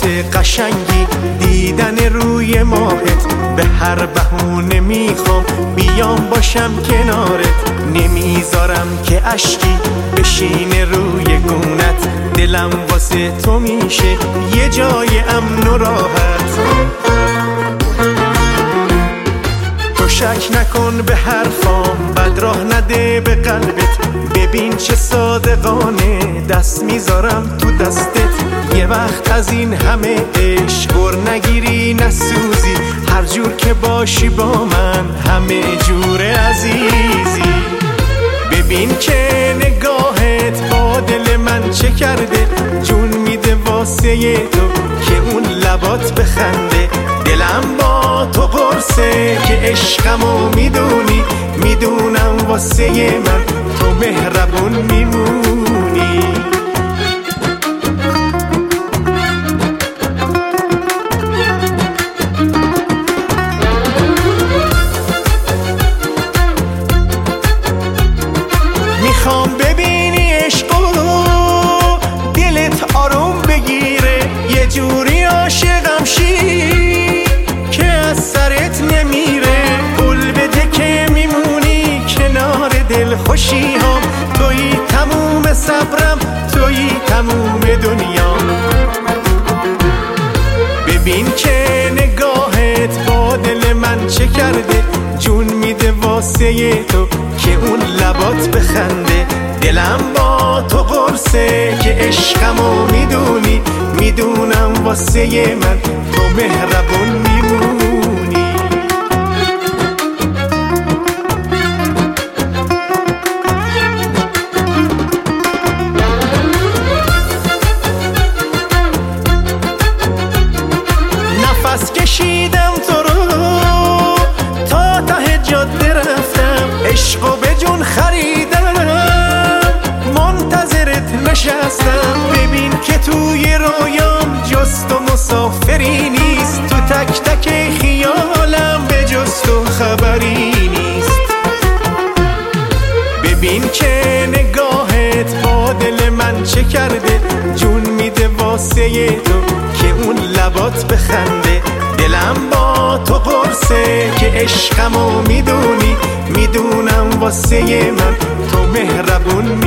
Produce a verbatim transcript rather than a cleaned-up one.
قشنگی دیدن روی ماهت، به هر بهونه میخوام بیام باشم کنارت. نمیذارم که اشکی بشینه روی گونت، دلم واسه تو میشه یه جای امن و راحت. تو شک نکن به حرفام، بد راه نده به قلبت، ببین چه صادقانه دست میذارم تو دستت. یه وقت از این همه عشق گر نگیری نسوزی، هر جور که باشی با من همه جور عزیزی. ببین که نگاهت با دل من چه کرده، جون میده واسه تو که اون لبات بخنده. دلم با تو قرصه که عشقمو میدونی، میدونم واسه من تو مهربون میمونی. میخوام ببینی عشقو دلت آروم بگیره، یه جوری عاشقم شی که از سرت نمیره. قول بده که میمونی کنار دل خوشی هم، تویی تموم صبرم، تویی تموم دنیام. ببین که نگاهت با دل من چه کرده، جون میده واسه تو که اون لبات بخنده. دلم با تو قرصه که عشقمو میدونی، میدونم واسه من تو مهربون میمونی. نفس کشیدم تو رو تا ته جاده رفتم، عشقو به جون خریدم منتظرت نشستم. ببین که توی رویام جز تو مسافری نیست، تو تک تک خیالم به جز تو خبری نیست. ببین که نگاهت با دل من چه کرده، جون میده واسه تو که اون لبات بخنده. دلم با تو قرصه که عشقمو میدونی، میدونم واسه من تو مهربون